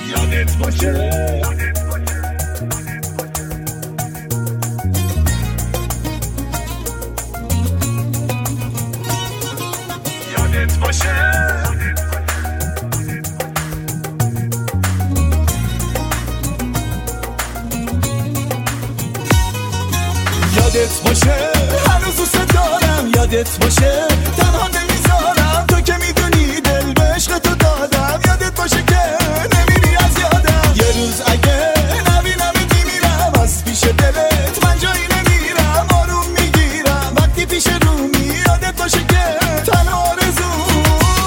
یادت باشه یادت باشه یادت باشه هنوز دوست دارم یادت باشه تنها نمیذارم تو که میدونی دل به عشق تو دادم یادت باشه که نمیری از یادم یه روز اگه نبینمت میمیرم از پیش دلت من جایی نمیرم آروم میگیرم وقتی پیش رومی یادت باشه که تنها آرزومی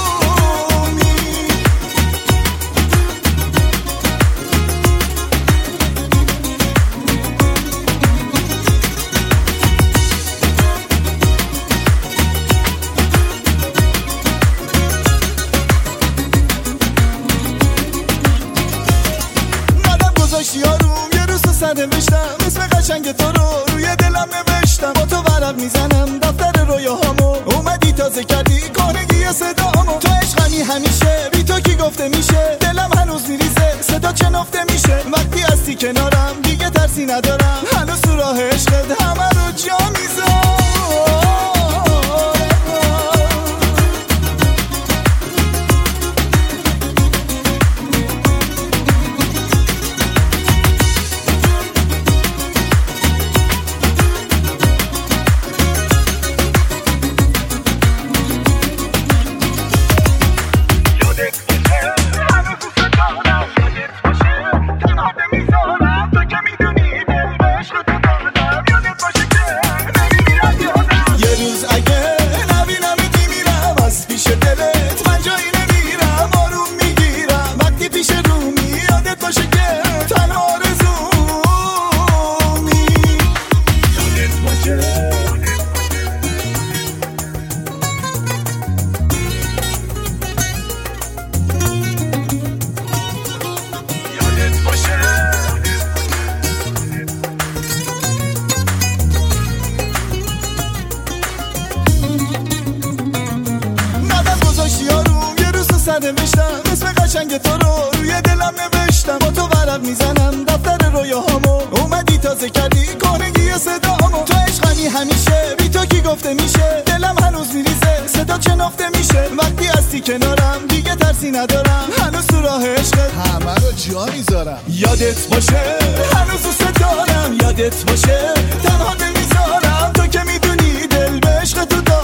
یاروم یه روز تو سر نوشتم اسم قشنگ تو رو روی دلم نوشتم با تو ورق میزنم دفتر رویاهامو اومدی تازه کردی کنگی صدامو تو عشقمی همیشه بی تو کی گفته میشه دلم هنوز میریزه صدا چنفته میشه وقتی هستی کنارم دیگه ترسی ندارم هنوز تو راه عشقت همه رو جا میذارم نوشتم اسم قشنگ تو رو روی دلم نوشتم با تو ورق میزنم دفتر رویاهامو اومدی تازه کردی کنگی صدامو تو عشقمی همیشه بی تو کی گفته میشه دلم هنوز میریزه صدا چنفته میشه وقتی هستی کنارم دیگه ترسی ندارم هنوز تو راه عشقت همه رو جا میذارم یادت باشه هنوز دوست دارم یادت باشه تنها نمیذارم تو که میدونی دل به عشق تو دارم